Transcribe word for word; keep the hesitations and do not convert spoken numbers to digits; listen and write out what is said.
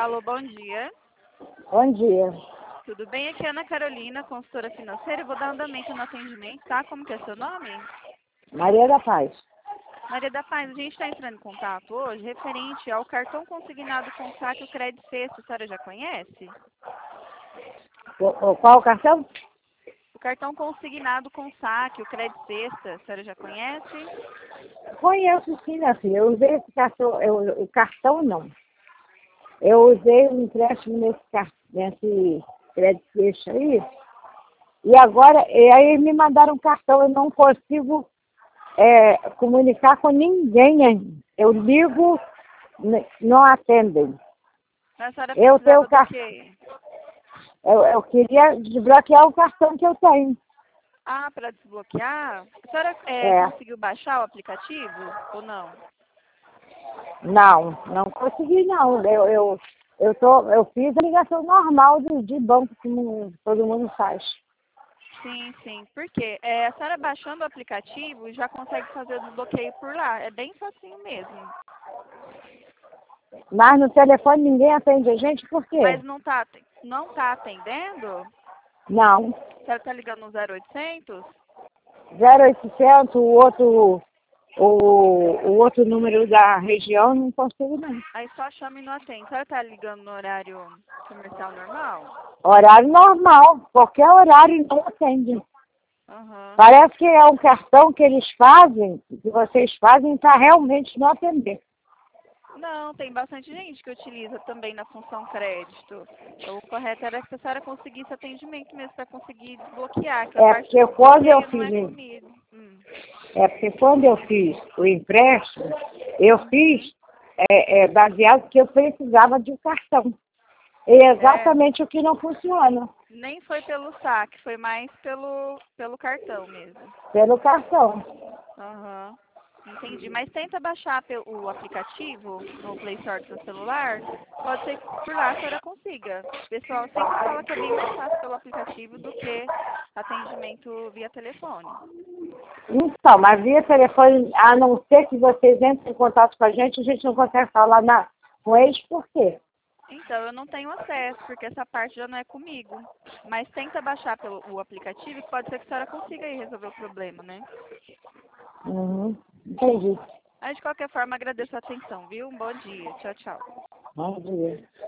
Alô, bom dia. Bom dia. Tudo bem? Aqui é Ana Carolina, consultora financeira. Eu vou dar andamento no atendimento, tá? Como que é seu nome? Maria da Paz. Maria da Paz, a gente está entrando em contato hoje referente ao cartão consignado com saque o Crédito Sexto. A senhora já conhece? O, o, qual o cartão? O cartão consignado com saque, o Crédito Sexta. A senhora já conhece? Conheço sim, minha filha. Eu usei esse cartão, eu, o cartão não. Eu usei um empréstimo nesse, car- nesse crédito fecho aí. E agora, e aí me mandaram um cartão, eu não consigo é, comunicar com ninguém ainda. Eu ligo, n- não atendem. A senhora Eu tenho precisava o do cartão. quê? Eu, eu queria desbloquear o cartão que eu tenho. Ah, para desbloquear? A senhora é, É. conseguiu baixar o aplicativo ou não? Não, não consegui não. Eu, eu, eu, tô, eu fiz a ligação normal de, de banco, como todo mundo faz. Sim, sim. Por quê? É, a senhora baixando o aplicativo já consegue fazer o desbloqueio por lá. É bem facinho mesmo. Mas no telefone ninguém atende a gente, por quê? Mas não tá, não tá atendendo? Não. A senhora tá ligando no zero oitocentos? zero oitocentos, o outro, o, o outro número da região, não consigo não. Aí só chama e não atende. A senhora tá ligando no horário comercial normal? Horário normal, qualquer horário não atende. Aham. Parece que é um cartão que eles fazem, que vocês fazem para realmente não atender. Não, tem bastante gente que utiliza também na função crédito. O correto era que a senhora conseguisse atendimento mesmo para conseguir desbloquear, que a É parte porque do quando eu bloqueio não é fiz, comigo. Hum. é porque quando eu fiz o empréstimo, eu fiz é, é, baseado que eu precisava de um cartão. E é É, exatamente o que não funciona, nem foi pelo saque, foi mais pelo, pelo cartão mesmo. pelo cartão. Aham. Entendi. Mas tenta baixar pe- o aplicativo no Play Store do seu celular. Pode ser que por lá a senhora consiga. O pessoal sempre fala que é bem mais fácil pelo aplicativo do que atendimento via telefone. Então, mas via telefone, a não ser que vocês entrem em contato com a gente, a gente não consegue falar na, com eles, por quê? Então, eu não tenho acesso, porque essa parte já não é comigo. Mas tenta baixar pelo o aplicativo, que pode ser que a senhora consiga aí resolver o problema, né? Uhum, entendi. Mas, de qualquer forma, agradeço a atenção, viu? Um bom dia. Tchau, tchau. Bom dia.